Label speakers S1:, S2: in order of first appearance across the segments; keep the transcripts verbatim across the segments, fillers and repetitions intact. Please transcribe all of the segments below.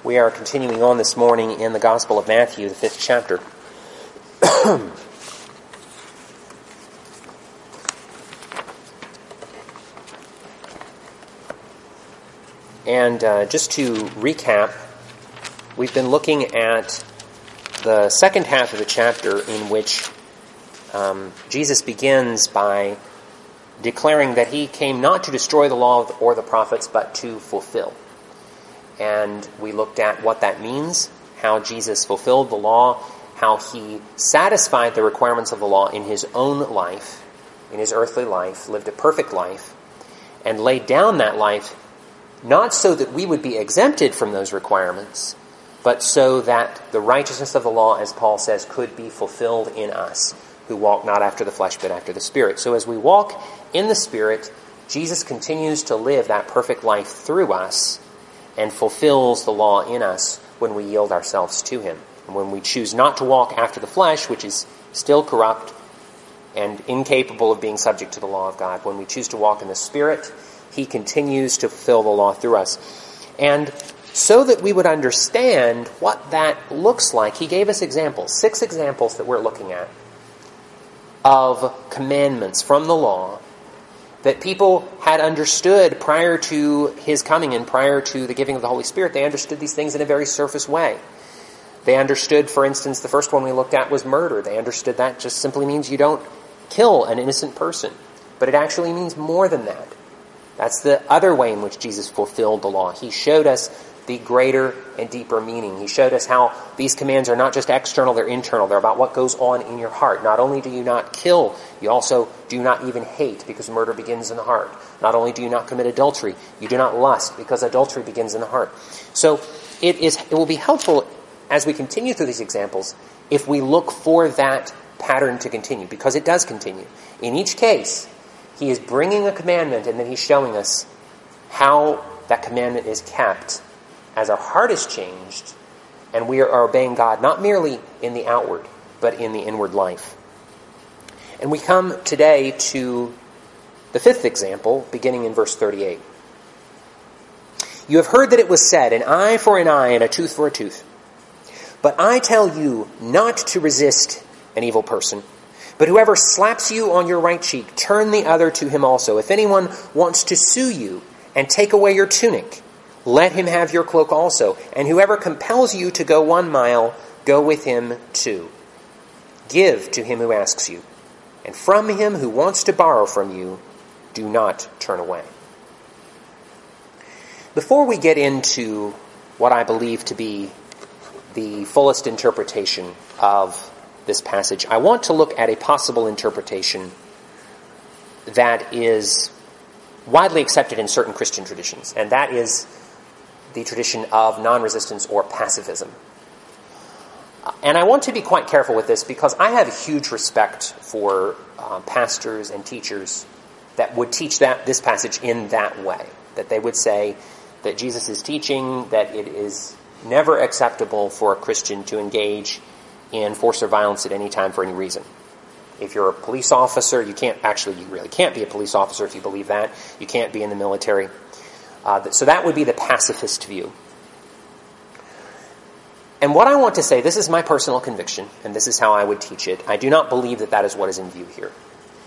S1: We are continuing on this morning in the Gospel of Matthew, the fifth chapter. And uh, just to recap, we've been looking at the second half of the chapter in which um, Jesus begins by declaring that he came not to destroy the law or the prophets, but to fulfill. And we looked at what that means, how Jesus fulfilled the law, how he satisfied the requirements of the law in his own life, in his earthly life, lived a perfect life, and laid down that life not so that we would be exempted from those requirements, but so that the righteousness of the law, as Paul says, could be fulfilled in us, who walk not after the flesh, but after the Spirit. So as we walk in the Spirit, Jesus continues to live that perfect life through us and fulfills the law in us when we yield ourselves to him. And when we choose not to walk after the flesh, which is still corrupt and incapable of being subject to the law of God, when we choose to walk in the Spirit, he continues to fulfill the law through us. And so that we would understand what that looks like, he gave us examples, six examples that we're looking at, of commandments from the law that people had understood prior to his coming and prior to the giving of the Holy Spirit. They understood these things in a very surface way. They understood, for instance, the first one we looked at was murder. They understood that just simply means you don't kill an innocent person. But it actually means more than that. That's the other way in which Jesus fulfilled the law. He showed us the greater and deeper meaning. He showed us how these commands are not just external, they're internal. They're about what goes on in your heart. Not only do you not kill, you also do not even hate, because murder begins in the heart. Not only do you not commit adultery, you do not lust, because adultery begins in the heart. So it is. It will be helpful as we continue through these examples if we look for that pattern to continue, because it does continue. In each case, he is bringing a commandment and then he's showing us how that commandment is kept as our heart is changed and we are obeying God not merely in the outward, but in the inward life. And we come today to the fifth example, beginning in verse thirty-eight. You have heard that it was said, an eye for an eye and a tooth for a tooth. But I tell you not to resist an evil person. But whoever slaps you on your right cheek, turn the other to him also. If anyone wants to sue you and take away your tunic, let him have your cloak also. And whoever compels you to go one mile, go with him two. Give to him who asks you. And from him who wants to borrow from you, do not turn away. Before we get into what I believe to be the fullest interpretation of this passage, I want to look at a possible interpretation that is widely accepted in certain Christian traditions, and that is the tradition of non-resistance or pacifism. And I want to be quite careful with this because I have huge respect for uh, pastors and teachers that would teach that this passage in that way, that they would say that Jesus is teaching that it is never acceptable for a Christian to engage in force or violence at any time for any reason. If you're a police officer, you can't actually, you really can't be a police officer if you believe that. You can't be in the military. Uh, so that would be the pacifist view. And what I want to say, this is my personal conviction, and this is how I would teach it. I do not believe that that is what is in view here.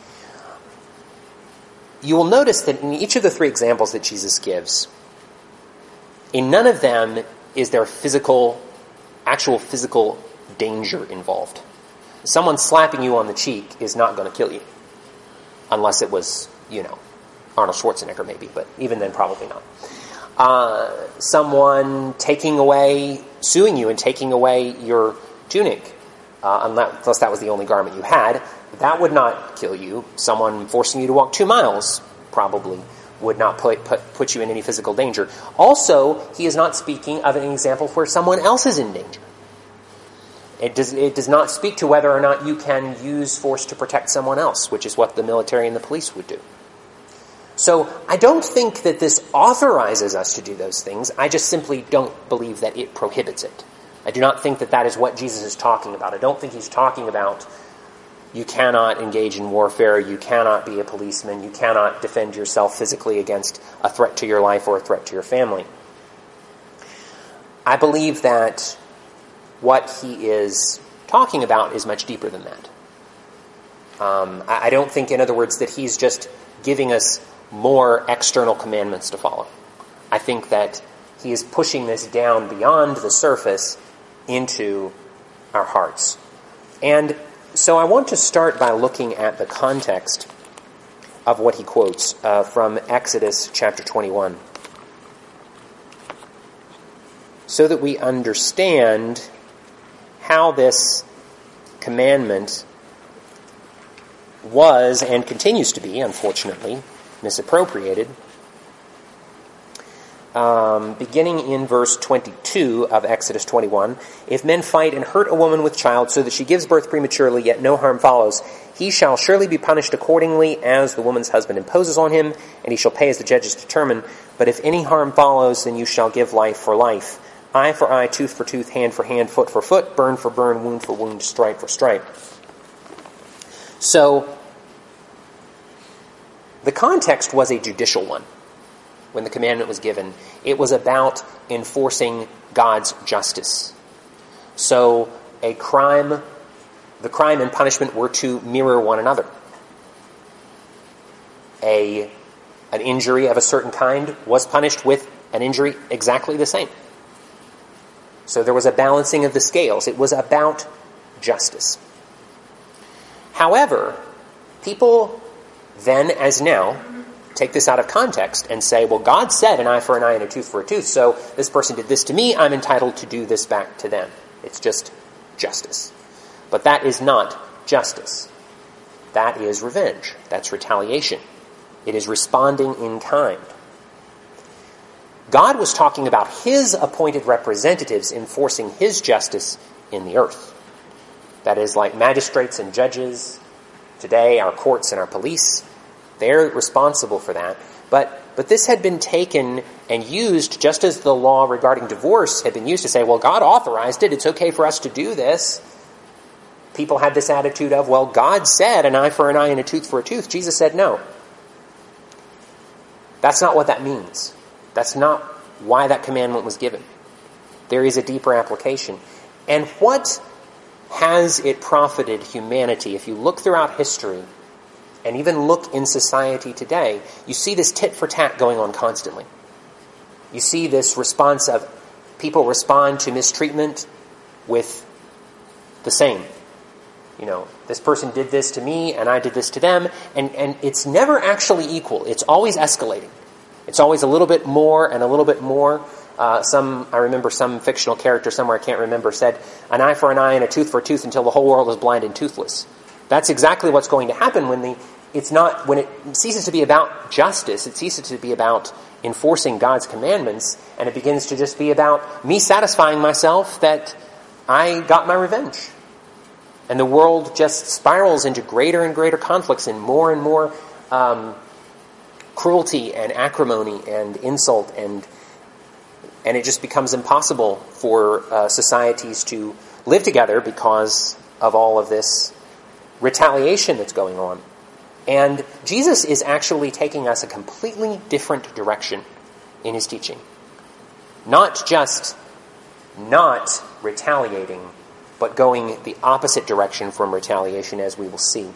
S1: You will notice that in each of the three examples that Jesus gives, in none of them is there physical, actual physical danger involved. Someone slapping you on the cheek is not going to kill you. Unless it was, you know, Arnold Schwarzenegger maybe, but even then probably not. Uh, someone taking away, suing you and taking away your tunic, uh, unless that was the only garment you had, that would not kill you. Someone forcing you to walk two miles probably would not put, put, put you in any physical danger. Also, he is not speaking of an example where someone else is in danger. It does, it does not speak to whether or not you can use force to protect someone else, which is what the military and the police would do. So I don't think that this authorizes us to do those things. I just simply don't believe that it prohibits it. I do not think that that is what Jesus is talking about. I don't think he's talking about you cannot engage in warfare, you cannot be a policeman, you cannot defend yourself physically against a threat to your life or a threat to your family. I believe that what he is talking about is much deeper than that. Um, I, I don't think, in other words, that he's just giving us more external commandments to follow. I think that he is pushing this down beyond the surface into our hearts. And so I want to start by looking at the context of what he quotes uh, from Exodus chapter twenty-one, so that we understand how this commandment was and continues to be, unfortunately, misappropriated. Um, beginning in verse twenty-two of Exodus twenty-one, if men fight and hurt a woman with child so that she gives birth prematurely, yet no harm follows, he shall surely be punished accordingly as the woman's husband imposes on him, and he shall pay as the judges determine. But if any harm follows, then you shall give life for life, eye for eye, tooth for tooth, hand for hand, foot for foot, burn for burn, wound for wound, stripe for stripe. So, the context was a judicial one. When the commandment was given, it was about enforcing God's justice. So a crime, the crime and punishment were to mirror one another. A, an injury of a certain kind was punished with an injury exactly the same. So there was a balancing of the scales. It was about justice. However, people then as now take this out of context and say, well, God said an eye for an eye and a tooth for a tooth, so this person did this to me, I'm entitled to do this back to them. It's just justice. But that is not justice. That is revenge. That's retaliation. It is responding in kind. God was talking about his appointed representatives enforcing his justice in the earth. That is, like magistrates and judges, today our courts and our police, they're responsible for that. But but this had been taken and used just as the law regarding divorce had been used to say, well, God authorized it. It's okay for us to do this. People had this attitude of, well, God said an eye for an eye and a tooth for a tooth. Jesus said no. That's not what that means. That's not why that commandment was given. There is a deeper application. And what has it profited humanity? If you look throughout history, and even look in society today, you see this tit for tat going on constantly. You see this response of people respond to mistreatment with the same. You know, this person did this to me and I did this to them, and, and it's never actually equal. It's always escalating. It's always a little bit more and a little bit more. Uh, some, I remember some fictional character somewhere, I can't remember, said, an eye for an eye and a tooth for a tooth until the whole world is blind and toothless. That's exactly what's going to happen when the it's not when it ceases to be about justice, it ceases to be about enforcing God's commandments, and it begins to just be about me satisfying myself that I got my revenge. And the world just spirals into greater and greater conflicts and more and more um, cruelty and acrimony and insult, and and it just becomes impossible for uh, societies to live together because of all of this retaliation that's going on. And Jesus is actually taking us a completely different direction in his teaching. Not just not retaliating, but going the opposite direction from retaliation, as we will see.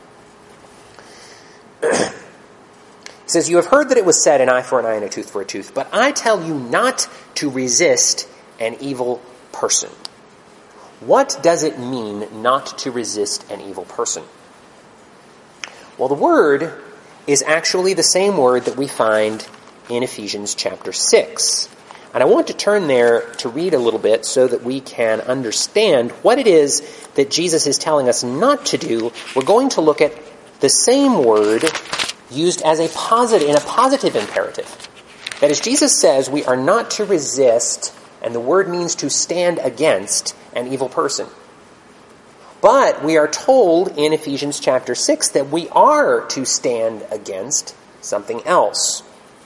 S1: He says, you have heard that it was said, an eye for an eye and a tooth for a tooth, but I tell you not to resist an evil person. What does it mean not to resist an evil person? Well, the word is actually the same word that we find in Ephesians chapter six. And I want to turn there to read a little bit so that we can understand what it is that Jesus is telling us not to do. We're going to look at the same word used as a positive, in a positive imperative. That is, Jesus says we are not to resist, and the word means to stand against an evil person. But we are told in Ephesians chapter six that we are to stand against something else.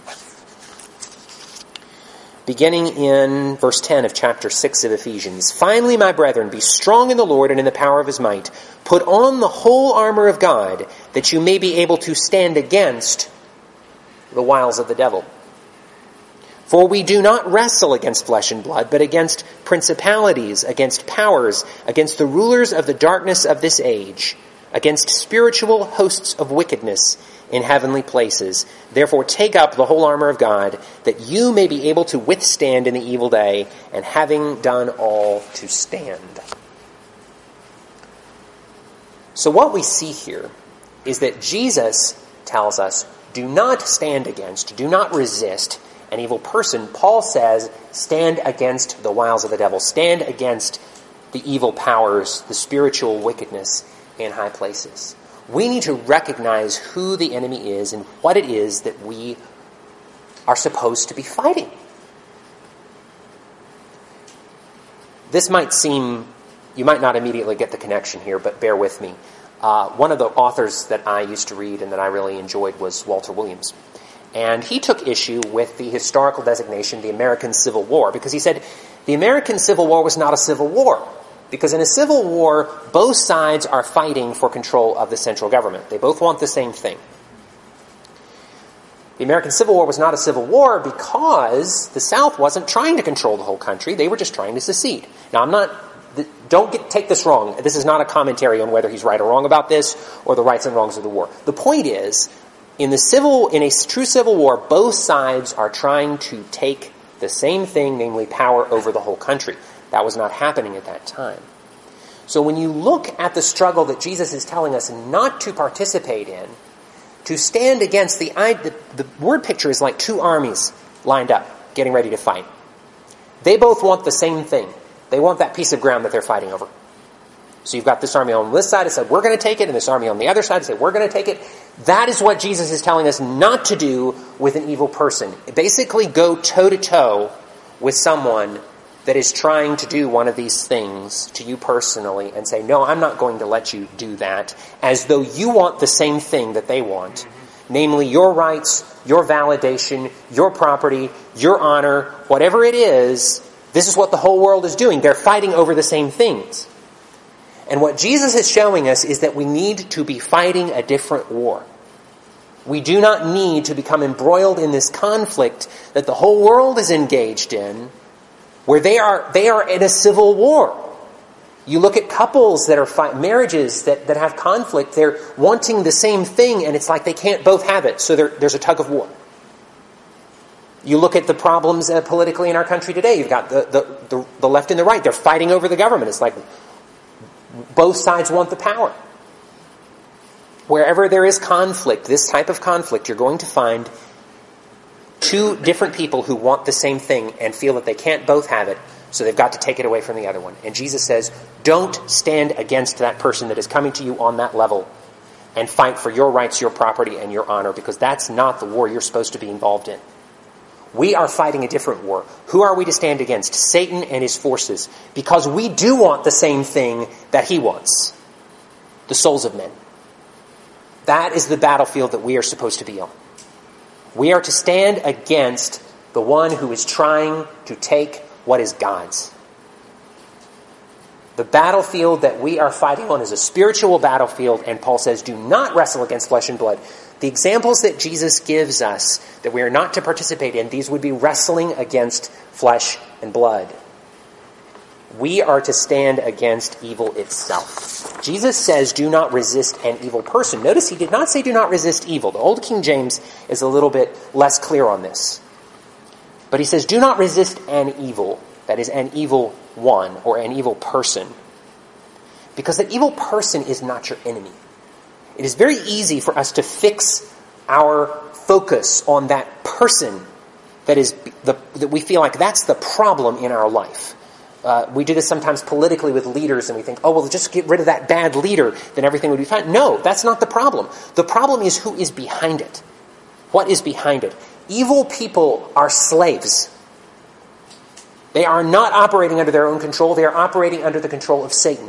S1: Beginning in verse ten of chapter six of Ephesians, finally, my brethren, be strong in the Lord and in the power of his might. Put on the whole armor of God, that you may be able to stand against the wiles of the devil. For we do not wrestle against flesh and blood, but against principalities, against powers, against the rulers of the darkness of this age, against spiritual hosts of wickedness in heavenly places. Therefore take up the whole armor of God, that you may be able to withstand in the evil day, and having done all, to stand. So what we see here is that Jesus tells us, do not stand against, do not resist an evil person. Paul says, stand against the wiles of the devil, stand against the evil powers, the spiritual wickedness in high places. We need to recognize who the enemy is and what it is that we are supposed to be fighting. This might seem, you might not immediately get the connection here, but bear with me. Uh, one of the authors that I used to read and that I really enjoyed was Walter Williams. And he took issue with the historical designation, the American Civil War, because he said the American Civil War was not a civil war. Because in a civil war, both sides are fighting for control of the central government. They both want the same thing. The American Civil War was not a civil war because the South wasn't trying to control the whole country. They were just trying to secede. Now, I'm not, don't get, take this wrong. This is not a commentary on whether he's right or wrong about this or the rights and wrongs of the war. The point is, in the civil, in a true civil war, both sides are trying to take the same thing, namely power over the whole country. That was not happening at that time. So when you look at the struggle that Jesus is telling us not to participate in, to stand against, the, the, the word picture is like two armies lined up, getting ready to fight. They both want the same thing. They want that piece of ground that they're fighting over. So you've got this army on this side that said, we're going to take it, and this army on the other side that said, we're going to take it. That is what Jesus is telling us not to do with an evil person. Basically go toe-to-toe with someone that is trying to do one of these things to you personally and say, no, I'm not going to let you do that, as though you want the same thing that they want, mm-hmm. namely your rights, your validation, your property, your honor, whatever it is. This is what the whole world is doing. They're fighting over the same things. And what Jesus is showing us is that we need to be fighting a different war. We do not need to become embroiled in this conflict that the whole world is engaged in, where they are they are in a civil war. You look at couples that are fight, marriages that, that have conflict, they're wanting the same thing, and it's like they can't both have it, so there, there's a tug of war. You look at the problems uh, politically in our country today. You've got the, the, the, the left and the right. They're fighting over the government. It's like both sides want the power. Wherever there is conflict, this type of conflict, you're going to find two different people who want the same thing and feel that they can't both have it, so they've got to take it away from the other one. And Jesus says, don't stand against that person that is coming to you on that level and fight for your rights, your property, and your honor, because that's not the war you're supposed to be involved in. We are fighting a different war. Who are we to stand against? Satan and his forces, because we do want the same thing that he wants, the souls of men. That is the battlefield that we are supposed to be on. We are to stand against the one who is trying to take what is God's. The battlefield that we are fighting on is a spiritual battlefield, and Paul says, do not wrestle against flesh and blood. The examples that Jesus gives us that we are not to participate in, these would be wrestling against flesh and blood. We are to stand against evil itself. Jesus says, do not resist an evil person. Notice he did not say do not resist evil. The Old King James is a little bit less clear on this. But he says, do not resist an evil, that is, an evil one or an evil person. Because that evil person is not your enemy. It is very easy for us to fix our focus on that person that is the, that we feel like that's the problem in our life. Uh, we do this sometimes politically with leaders, and we think, oh, well, just get rid of that bad leader, then everything would be fine. No, that's not the problem. The problem is who is behind it. What is behind it? Evil people are slaves. They are not operating under their own control. They are operating under the control of Satan.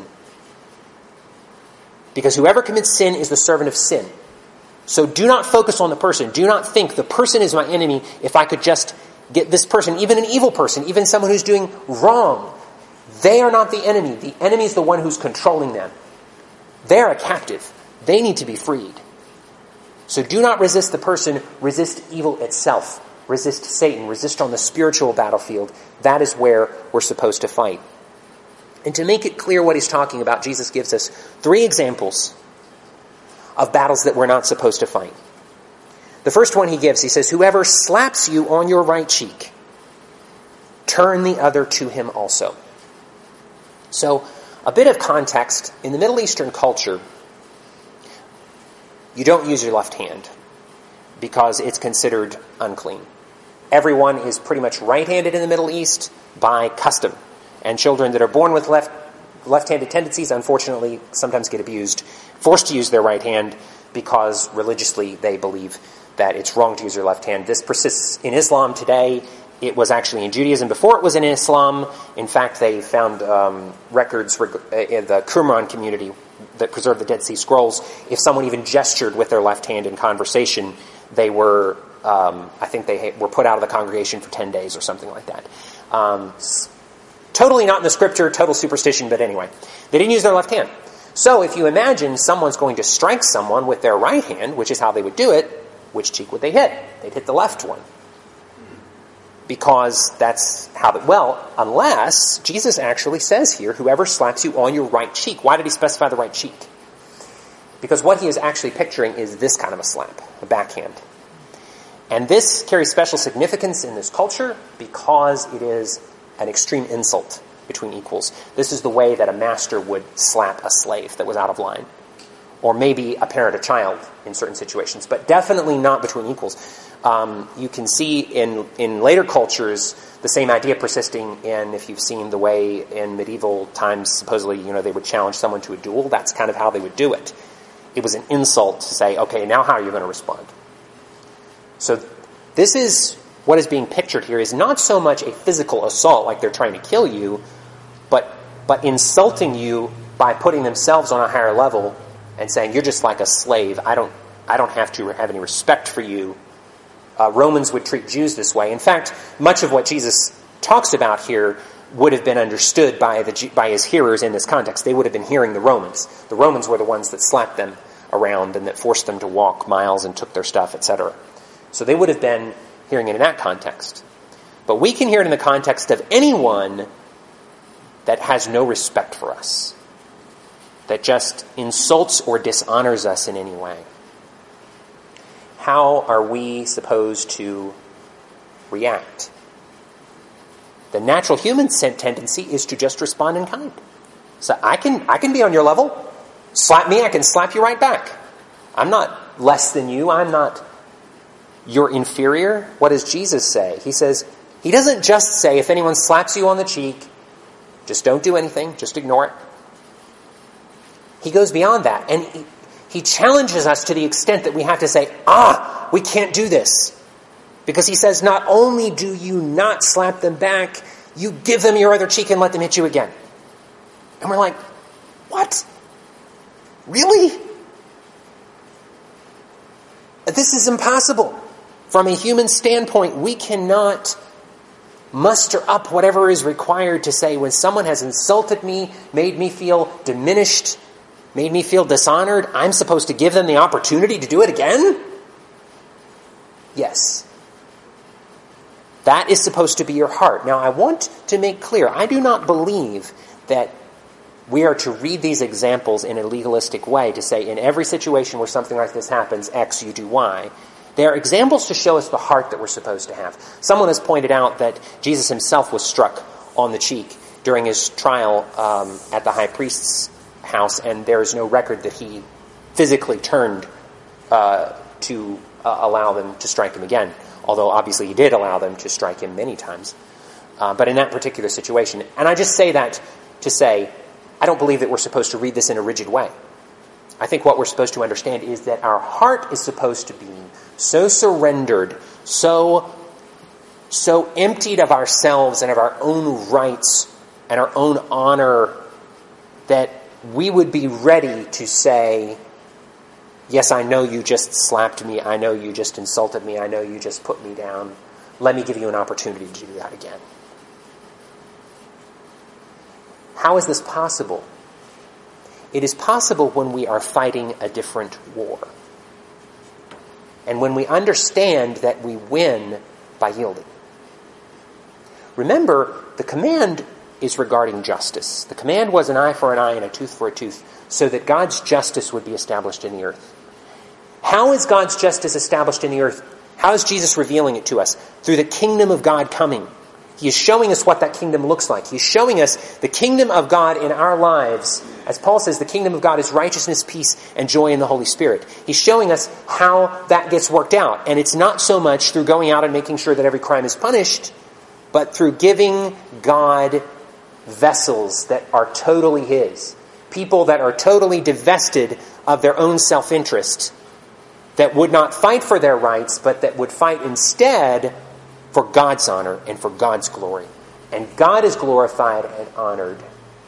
S1: Because whoever commits sin is the servant of sin. So do not focus on the person. Do not think the person is my enemy if I could just get this person, even an evil person, even someone who's doing wrong. They are not the enemy. The enemy is the one who's controlling them. They're a captive. They need to be freed. So do not resist the person. Resist evil itself. resist Satan, resist on the spiritual battlefield. That is where we're supposed to fight. And to make it clear what he's talking about, Jesus gives us three examples of battles that we're not supposed to fight. The first one he gives, he says, whoever slaps you on your right cheek, turn the other to him also. So, a bit of context. In the Middle Eastern culture, you don't use your left hand because it's considered unclean. Everyone is pretty much right-handed in the Middle East by custom. And children that are born with left, left-handed tendencies, unfortunately, sometimes get abused, forced to use their right hand because religiously they believe that it's wrong to use their left hand. This persists in Islam today. It was actually in Judaism before it was in Islam. In fact, they found um, records in the Qumran community that preserved the Dead Sea Scrolls. If someone even gestured with their left hand in conversation, they were, um, I think they were put out of the congregation for ten days or something like that. Um, totally not in the scripture, total superstition, but anyway. They didn't use their left hand. So if you imagine someone's going to strike someone with their right hand, which is how they would do it, which cheek would they hit? They'd hit the left one. Because that's how, the, well, unless Jesus actually says here, whoever slaps you on your right cheek. Why did he specify the right cheek? Because what he is actually picturing is this kind of a slap, a backhand. And this carries special significance in this culture because it is an extreme insult between equals. This is the way that a master would slap a slave that was out of line. Or maybe a parent, a child in certain situations, but definitely not between equals. Um, you can see in, in later cultures the same idea persisting in, if you've seen the way in medieval times, supposedly, you know, they would challenge someone to a duel. That's kind of how they would do it. It was an insult to say, okay, now how are you going to respond? So this is what is being pictured here is not so much a physical assault like they're trying to kill you, but but insulting you by putting themselves on a higher level and saying, you're just like a slave. I don't I don't have to have any respect for you. Uh, Romans would treat Jews this way. In fact, much of what Jesus talks about here would have been understood by the by his hearers in this context. They would have been hearing the Romans. The Romans were the ones that slapped them around and that forced them to walk miles and took their stuff, et cetera. So they would have been hearing it in that context. But we can hear it in the context of anyone that has no respect for us, that just insults or dishonors us in any way. How are we supposed to react? The natural human tendency is to just respond in kind. So I can I can be on your level. Slap me, I can slap you right back. I'm not less than you. I'm not your inferior. What does Jesus say? He says, he doesn't just say, if anyone slaps you on the cheek, just don't do anything, just ignore it. He goes beyond that. And he, he challenges us to the extent that we have to say, ah, we can't do this. Because he says, not only do you not slap them back, you give them your other cheek and let them hit you again. And we're like, what? Really? This is impossible. From a human standpoint, we cannot muster up whatever is required to say, when someone has insulted me, made me feel diminished, made me feel dishonored, I'm supposed to give them the opportunity to do it again? Yes. That is supposed to be your heart. Now, I want to make clear, I do not believe that we are to read these examples in a legalistic way to say, in every situation where something like this happens, X, you do Y. They are examples to show us the heart that we're supposed to have. Someone has pointed out that Jesus himself was struck on the cheek during his trial um, at the high priest's house, and there is no record that he physically turned uh, to uh, allow them to strike him again, although obviously he did allow them to strike him many times. Uh, but in that particular situation, and I just say that to say, I don't believe that we're supposed to read this in a rigid way. I think what we're supposed to understand is that our heart is supposed to be so surrendered, so, so emptied of ourselves and of our own rights and our own honor that we would be ready to say, yes, I know you just slapped me. I know you just insulted me. I know you just put me down. Let me give you an opportunity to do that again. How is this possible? It is possible when we are fighting a different war. And when we understand that we win by yielding. Remember, the command is regarding justice. The command was an eye for an eye and a tooth for a tooth, so that God's justice would be established in the earth. How is God's justice established in the earth? How is Jesus revealing it to us? Through the kingdom of God coming. He is showing us what that kingdom looks like. He's showing us the kingdom of God in our lives. As Paul says, the kingdom of God is righteousness, peace, and joy in the Holy Spirit. He's showing us how that gets worked out. And it's not so much through going out and making sure that every crime is punished, but through giving God vessels that are totally His. People that are totally divested of their own self-interest, that would not fight for their rights, but that would fight instead for God's honor and for God's glory. And God is glorified and honored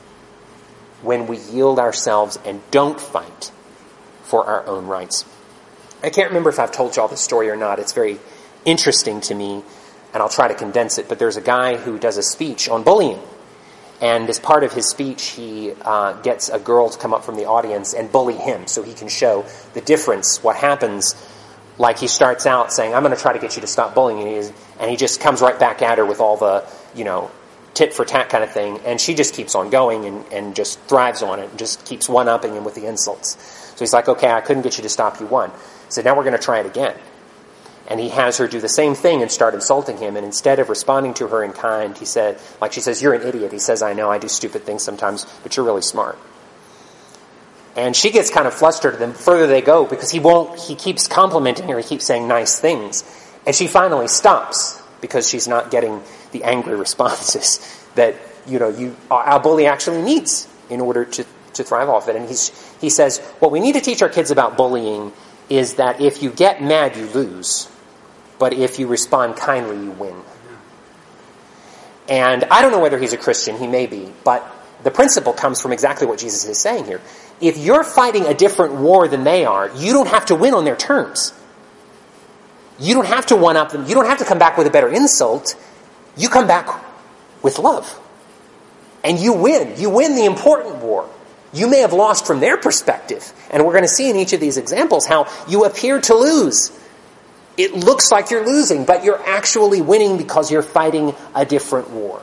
S1: when we yield ourselves and don't fight for our own rights. I can't remember if I've told you all this story or not. It's very interesting to me, and I'll try to condense it. But there's a guy who does a speech on bullying. And as part of his speech, he uh, gets a girl to come up from the audience and bully him so he can show the difference, what happens. Like he starts out saying, I'm going to try to get you to stop bullying. And, he's, and he just comes right back at her with all the, you know, tit for tat kind of thing. And she just keeps on going and, and just thrives on it and just keeps one-upping him with the insults. So he's like, okay, I couldn't get you to stop, you won. So now we're going to try it again. And he has her do the same thing and start insulting him. And instead of responding to her in kind, he said, like she says, you're an idiot. He says, I know, I do stupid things sometimes, but you're really smart. And she gets kind of flustered the further they go because he won't, he keeps complimenting her. He keeps saying nice things. And she finally stops because she's not getting the angry responses that, you know, you, our bully actually needs in order to, to thrive off it. And he's, he says, what we need to teach our kids about bullying is that if you get mad, you lose. But if you respond kindly, you win. And I don't know whether he's a Christian. He may be. But the principle comes from exactly what Jesus is saying here. If you're fighting a different war than they are, you don't have to win on their terms. You don't have to one-up them. You don't have to come back with a better insult. You come back with love. And you win. You win the important war. You may have lost from their perspective. And we're going to see in each of these examples how you appear to lose. It looks like you're losing, but you're actually winning because you're fighting a different war.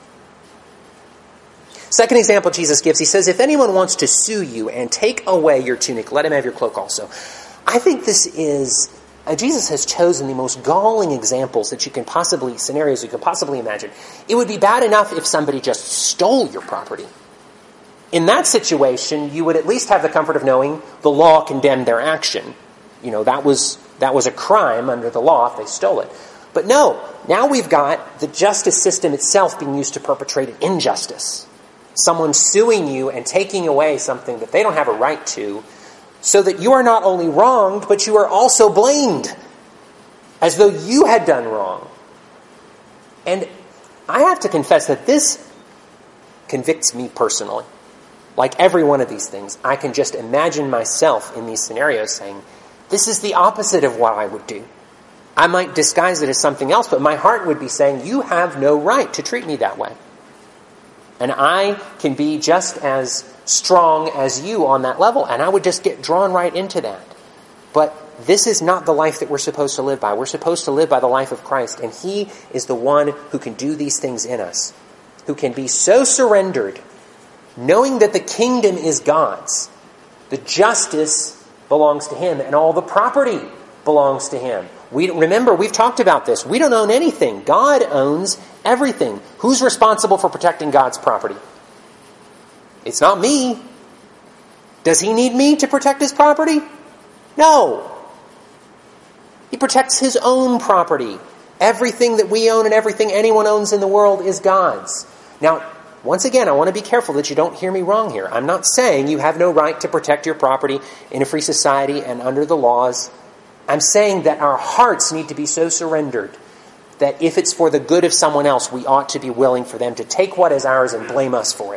S1: Second example Jesus gives, he says, if anyone wants to sue you and take away your tunic, let him have your cloak also. I think this is, uh, Jesus has chosen the most galling examples that you can possibly, scenarios you can possibly imagine. It would be bad enough if somebody just stole your property. In that situation, you would at least have the comfort of knowing the law condemned their action. You know, that was that was a crime under the law if they stole it. But no, now we've got the justice system itself being used to perpetrate an injustice. Someone suing you and taking away something that they don't have a right to, so that you are not only wronged, but you are also blamed, as though you had done wrong. And I have to confess that this convicts me personally. Like every one of these things, I can just imagine myself in these scenarios saying, this is the opposite of what I would do. I might disguise it as something else, but my heart would be saying, you have no right to treat me that way. And I can be just as strong as you on that level, and I would just get drawn right into that. But this is not the life that we're supposed to live by. We're supposed to live by the life of Christ, and He is the one who can do these things in us, who can be so surrendered, knowing that the kingdom is God's. The justice belongs to Him, and all the property belongs to Him. We remember, we've talked about this. We don't own anything. God owns everything. Who's responsible for protecting God's property? It's not me. Does He need me to protect His property? No. He protects His own property. Everything that we own and everything anyone owns in the world is God's. Now, once again, I want to be careful that you don't hear me wrong here. I'm not saying you have no right to protect your property in a free society and under the laws. I'm saying that our hearts need to be so surrendered that if it's for the good of someone else, we ought to be willing for them to take what is ours and blame us for it.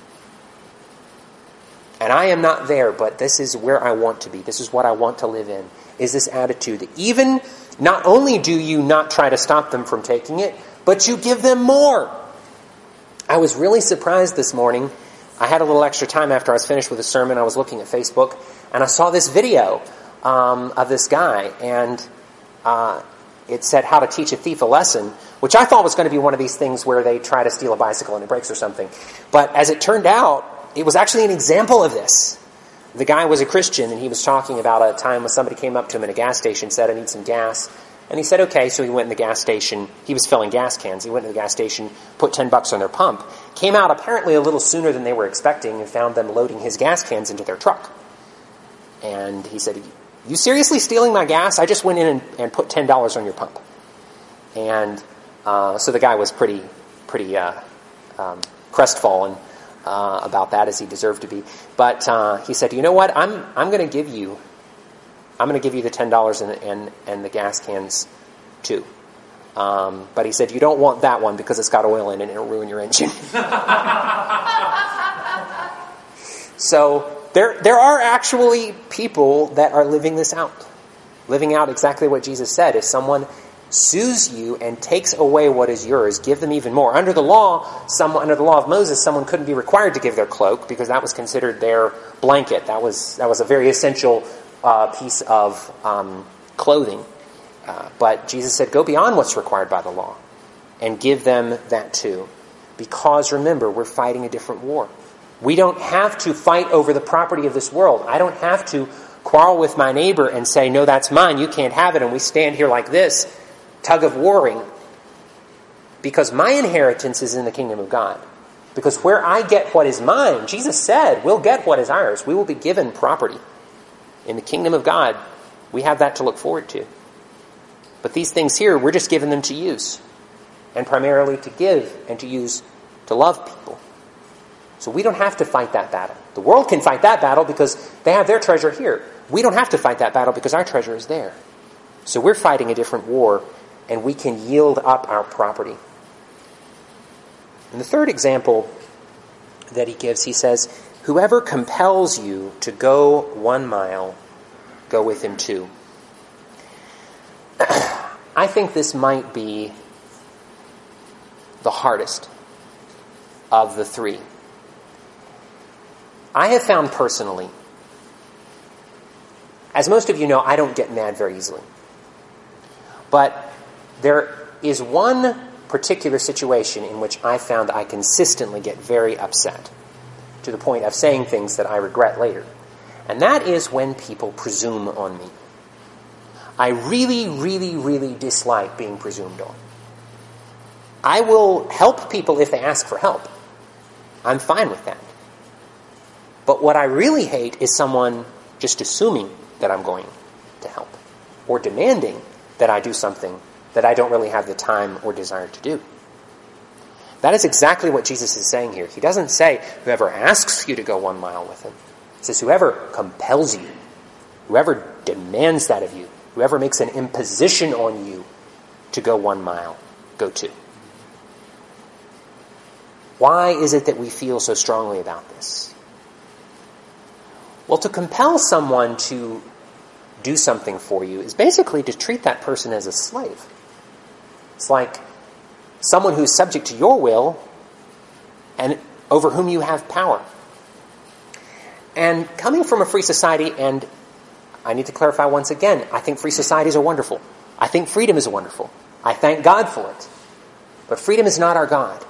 S1: And I am not there, but this is where I want to be. This is what I want to live in, is this attitude that even not only do you not try to stop them from taking it, but you give them more. I was really surprised this morning. I had a little extra time after I was finished with the sermon. I was looking at Facebook, and I saw this video um, of this guy. And uh, it said how to teach a thief a lesson, which I thought was going to be one of these things where they try to steal a bicycle and it breaks or something. But as it turned out, it was actually an example of this. The guy was a Christian, and he was talking about a time when somebody came up to him in a gas station, said, I need some gas. And he said, okay, so he went in the gas station. He was filling gas cans. He went to the gas station, put ten bucks on their pump, came out apparently a little sooner than they were expecting, and found them loading his gas cans into their truck. And he said, you seriously stealing my gas? I just went in and, and put ten dollars on your pump. And uh, so the guy was pretty, pretty uh, um, crestfallen uh, about that, as he deserved to be. But uh, he said, you know what? I'm I'm going to give you, I'm going to give you the ten dollars and and and the gas cans too. Um, but he said, you don't want that one because it's got oil in it and it'll ruin your engine. So there there are actually people that are living this out, living out exactly what Jesus said. If someone sues you and takes away what is yours, give them even more. Under the law, some, under the law of Moses, someone couldn't be required to give their cloak because that was considered their blanket. That was that was a very essential uh, piece of um, clothing. Uh, but Jesus said, go beyond what's required by the law and give them that too. Because remember, we're fighting a different war. We don't have to fight over the property of this world. I don't have to quarrel with my neighbor and say, no, that's mine, you can't have it, and we stand here like this, tug of warring, because my inheritance is in the kingdom of God. Because where I get what is mine, Jesus said, we'll get what is ours. We will be given property. In the kingdom of God, we have that to look forward to. But these things here, we're just giving them to use. And primarily to give and to use to love people. So we don't have to fight that battle. The world can fight that battle because they have their treasure here. We don't have to fight that battle because our treasure is there. So we're fighting a different war, and we can yield up our property. In the third example that he gives, he says, whoever compels you to go one mile, go with him two. I think this might be the hardest of the three. I have found personally, as most of you know, I don't get mad very easily. But there is one particular situation in which I found I consistently get very upset, to the point of saying things that I regret later. And that is when people presume on me. I really, really, really dislike being presumed on. I will help people if they ask for help. I'm fine with that. But what I really hate is someone just assuming that I'm going to help, or demanding that I do something that I don't really have the time or desire to do. That is exactly what Jesus is saying here. He doesn't say whoever asks you to go one mile with him. He says whoever compels you, whoever demands that of you, whoever makes an imposition on you to go one mile, go two. Why is it that we feel so strongly about this? Well, to compel someone to do something for you is basically to treat that person as a slave. It's like someone who's subject to your will and over whom you have power. And coming from a free society, and I need to clarify once again, I think free societies are wonderful. I think freedom is wonderful. I thank God for it. But freedom is not our God.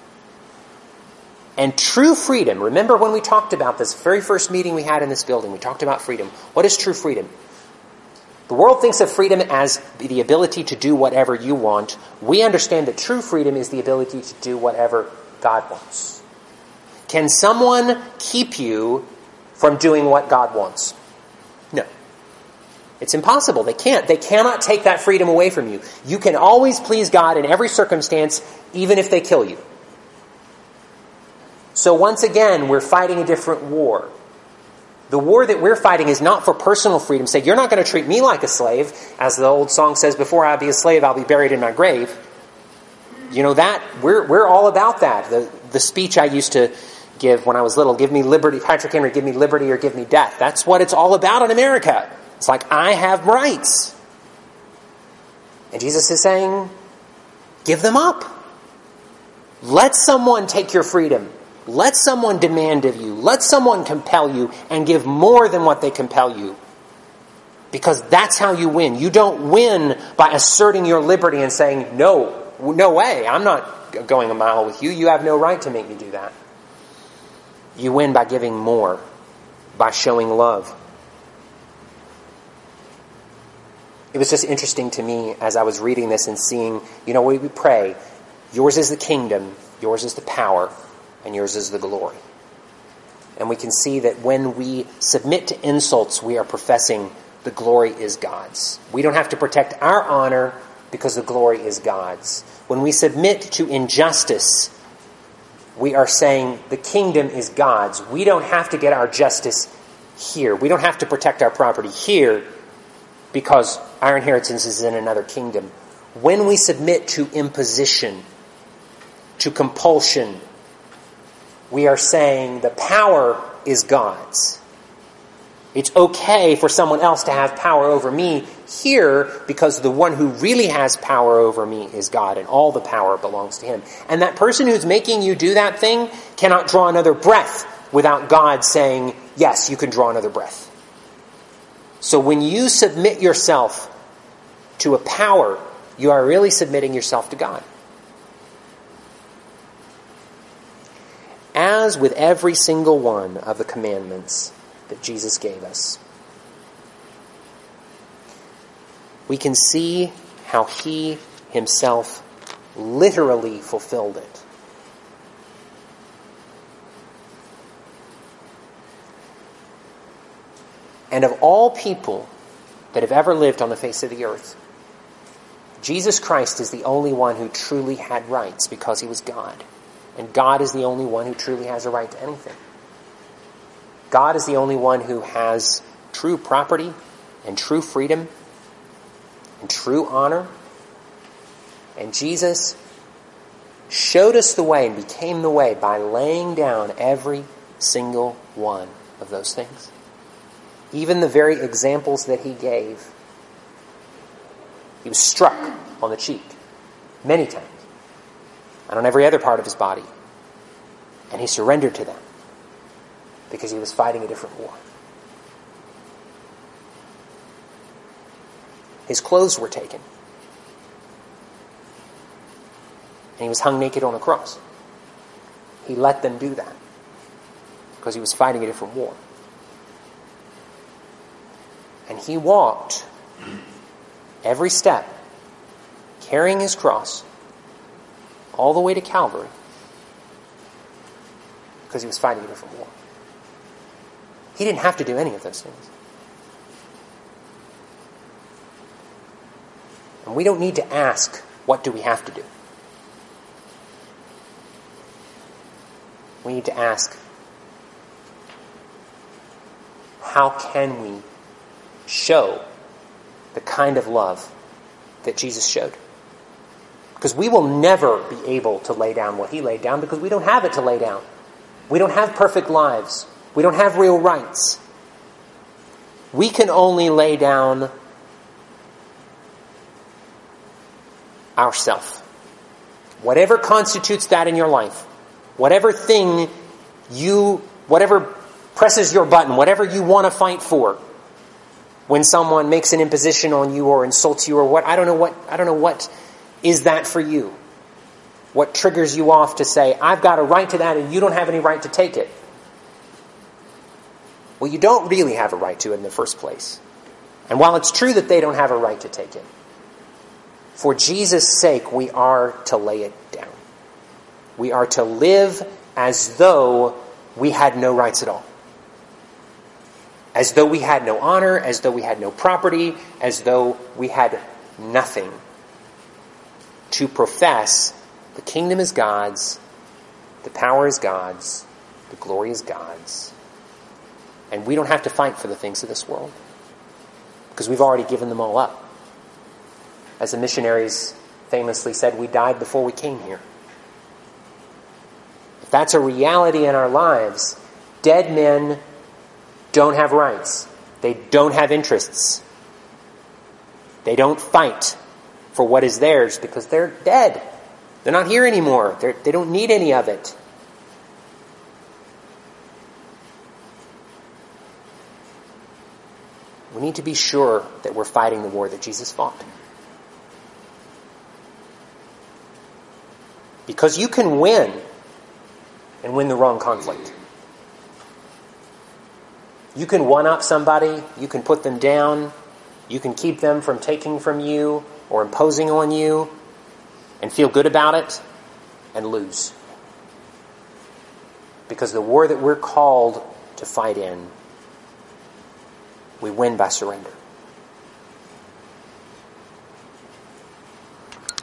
S1: And true freedom, remember when we talked about this very first meeting we had in this building, we talked about freedom. What is true freedom? The world thinks of freedom as the ability to do whatever you want. We understand that true freedom is the ability to do whatever God wants. Can someone keep you from doing what God wants? No. It's impossible. They can't. They cannot take that freedom away from you. You can always please God in every circumstance, even if they kill you. So once again, we're fighting a different war. The war that we're fighting is not for personal freedom. Say, you're not going to treat me like a slave. As the old song says, before I be a slave, I'll be buried in my grave. You know that, we're we're all about that. The the speech I used to give when I was little, give me liberty, Patrick Henry, give me liberty or give me death. That's what it's all about in America. It's like, I have rights. And Jesus is saying, give them up. Let someone take your freedom. Let someone demand of you. Let someone compel you and give more than what they compel you. Because that's how you win. You don't win by asserting your liberty and saying, no, no way, I'm not going a mile with you. You have no right to make me do that. You win by giving more, by showing love. It was just interesting to me as I was reading this and seeing, you know, we pray, yours is the kingdom, yours is the power, and yours is the glory. And we can see that when we submit to insults, we are professing the glory is God's. We don't have to protect our honor because the glory is God's. When we submit to injustice, we are saying the kingdom is God's. We don't have to get our justice here. We don't have to protect our property here because our inheritance is in another kingdom. When we submit to imposition, to compulsion, we are saying the power is God's. It's okay for someone else to have power over me here because the one who really has power over me is God, and all the power belongs to him. And that person who's making you do that thing cannot draw another breath without God saying, yes, you can draw another breath. So when you submit yourself to a power, you are really submitting yourself to God. As with every single one of the commandments that Jesus gave us, we can see how he himself literally fulfilled it. And of all people that have ever lived on the face of the earth, Jesus Christ is the only one who truly had rights because he was God. And God is the only one who truly has a right to anything. God is the only one who has true property and true freedom and true honor. And Jesus showed us the way and became the way by laying down every single one of those things. Even the very examples that he gave. He was struck on the cheek many times and on every other part of his body. And he surrendered to them because he was fighting a different war. His clothes were taken. And he was hung naked on a cross. He let them do that because he was fighting a different war. And he walked every step, carrying his cross, all the way to Calvary, because he was fighting a different war. He didn't have to do any of those things. And we don't need to ask, what do we have to do? We need to ask, how can we show the kind of love that Jesus showed? Because we will never be able to lay down what he laid down because we don't have it to lay down. We don't have perfect lives. We don't have real rights. We can only lay down ourself. Whatever constitutes that in your life, whatever thing you, whatever presses your button, whatever you want to fight for, when someone makes an imposition on you or insults you or what, I don't know what, I don't know what is that for you. What triggers you off to say, I've got a right to that and you don't have any right to take it. Well, you don't really have a right to it in the first place. And while it's true that they don't have a right to take it, for Jesus' sake, we are to lay it down. We are to live as though we had no rights at all. As though we had no honor, as though we had no property, as though we had nothing. To profess the kingdom is God's, the power is God's, the glory is God's. And we don't have to fight for the things of this world because we've already given them all up. As the missionaries famously said, we died before we came here. If that's a reality in our lives, dead men don't have rights. They don't have interests. They don't fight for what is theirs because they're dead. They're not here anymore. They're, they don't need any of it. We need to be sure that we're fighting the war that Jesus fought. Because you can win and win the wrong conflict. You can one-up somebody, you can put them down, you can keep them from taking from you or imposing on you and feel good about it and lose. Because the war that we're called to fight in, we win by surrender.